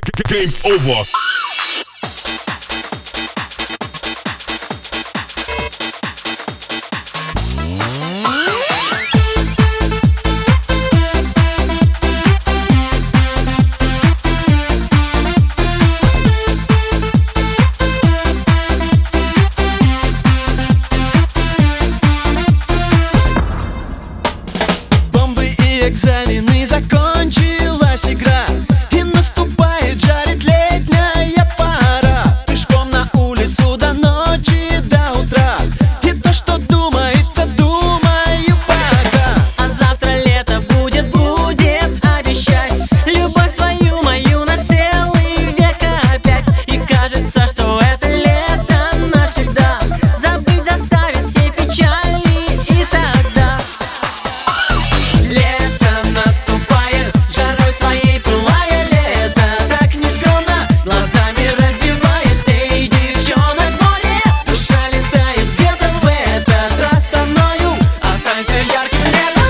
Game's over. Экзамены, закончилась игра, и наступает, жарит летняя пора. Пешком на улицу до ночи, до утра, и то, что думается, думаю пока. А завтра лето будет, обещать любовь твою, мою на целый век опять. И кажется, что это лето навсегда забыть заставит все печали, и тогда наступает, жарой своей пылая лето, так нескромно глазами раздевает. Эй, девчонок, море, душа летает где-то в этот раз со мною. Останься ярким летом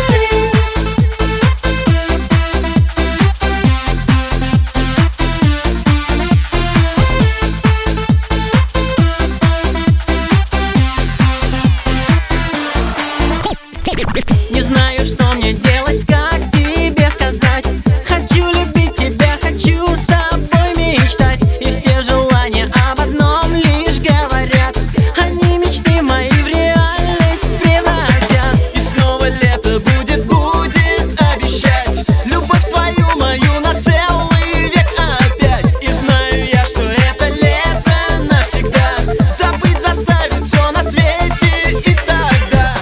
ты. Не знаю, что мне делать, как тебе сказать. Хочу любить тебя, хочу с тобой мечтать. И все желания об одном лишь говорят, они мечты мои в реальность превратят. И снова лето будет, обещать любовь твою, мою на целый век опять. И знаю я, что это лето навсегда забыть заставит все на свете, и тогда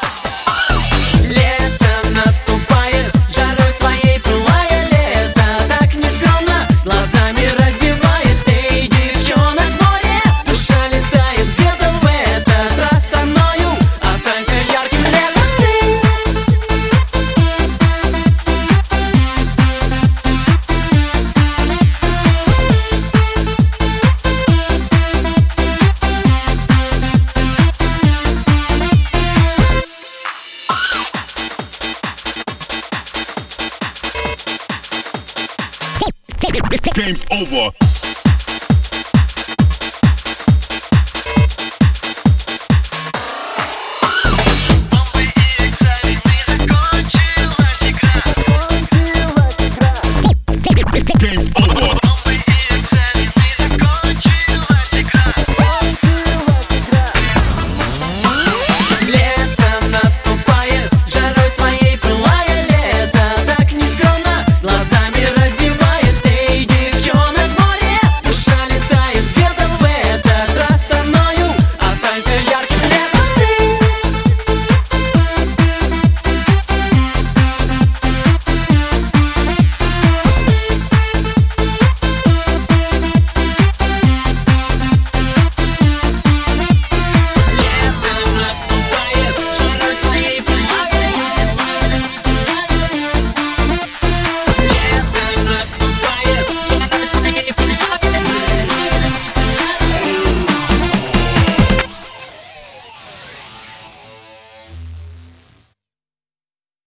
наступает, жарой своей пылая лето, так нескромно глазами раздевает. Эй, девчонок, море, душа летает где-то в этот раз со мною. Останься ярким летом Game's over.